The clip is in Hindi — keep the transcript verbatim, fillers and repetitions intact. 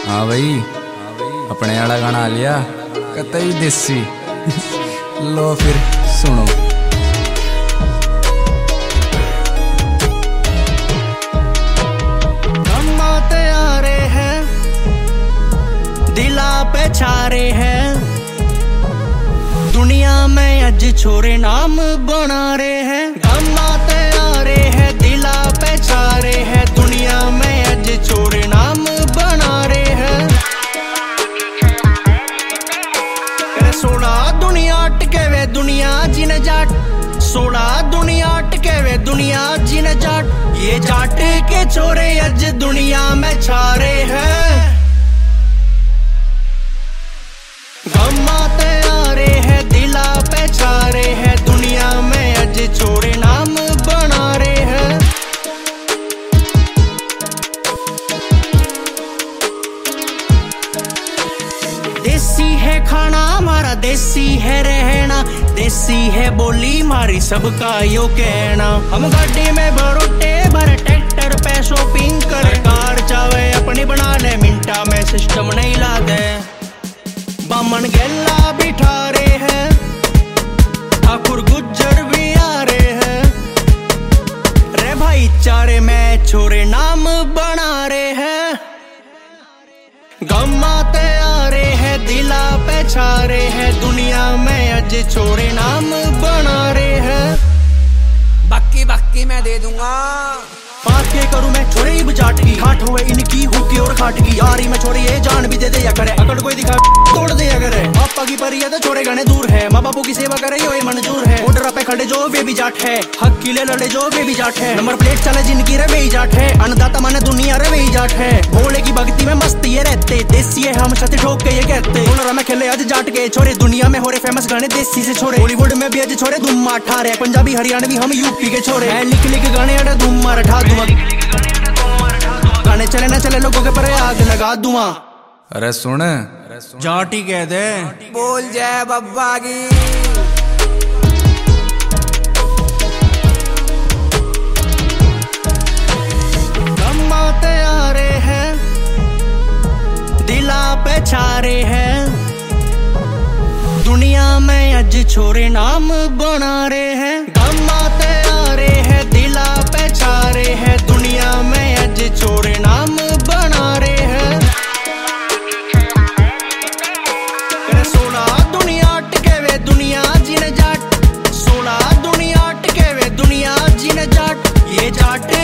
हाँ भाई, अपने वाला गाना आ लिया कतई देसी। लो फिर सुनो। हम आते आ रहे हैं, दिला पे छारे हैं, दुनिया में अज छोरे नाम बना रहे हैं। हम आते आ रहे हैं, दिला पे छारे हैं, दुनिया में अज छोरे नाम बना रहे हैं। सोना दुनिया टिके वे दुनिया जिन जाट, सोना दुनिया टिके वे दुनिया जिन जाट, ये जाट के छोरे अज दुनिया में छारे हैं। हम आते आ रहे हैं, दिला पे छारे हैं, दुनिया में अज छोरे नाम बना रहे हैं। देसी है खाना हमारा, देसी है रहना, देसी है बोली मारी सबका यो कहना। हम गाड़ी में भरोटे भर ट्रैक्टर पे शॉपिंग करे, कार चावे अपनी बना ले मिंटा में सिस्टम नहीं लागे। बामन गेला बिठा रहे हैं, ठाकुर गुज्जर भी आ रहे हैं, रे भाईचारे में छोरे नाम बना रहे हैं। गम आते आ रहे हैं, दिला पे छारे हैं, दुनिया में अज छोरे नाम बना रहे हैं। बाकी बाकी मैं दे दूंगा, बात के करूं मैं छोरे ही बजाट की, ठाठ हुए इनकी हुक्की और खाट की, यारी में छोरे ये जान भी दे दे या करे, अकड़ कोई दिखा तोड़ दे अगर है। पापा की परी है तो छोरे गणे दूर है, माँ बापू की सेवा करे यो ये मंजूर है। ऑर्डर पे खड़े जो वे भी जाट है, हक के लिए लड़े जो वे भी जाट है, नंबर प्लेट चले जिनकी रे वे ही जाट है, अन्नदाता माने दुनिया रे वे ही जाट है। भोले की भक्ति में मस्त ये रहते, देसी है हम छत ठोक के ये कहते, बोलरा में खेले आज जाट के छोरे, दुनिया में हो रहे फेमस गाने देसी से छोरे। बॉलीवुड में भी आज छोरे धूम माठा रहे, पंजाबी हरियाणवी हम यूपी के छोरे, लिख लिख गाने अड़े धूम मार ठा दूंगा, गाने चले ना चले लोगों के पर आग लगा दूंगा। अरे सुन, जाट ही कह दे, बोल जय बब्बा की। हम आते आ रहे हैं, दिला पे छारे हैं, दुनिया में अज छोरे नाम बना रहे हैं। हम आते आ रहे हैं, दिला पे छारे हैं, दुनिया में अज छोरे नाम बना रहे हैं। सोना दुनिया टिके वे दुनिया जिन जाट, सोना दुनिया टिके वे दुनिया जिन जाट, ये जाट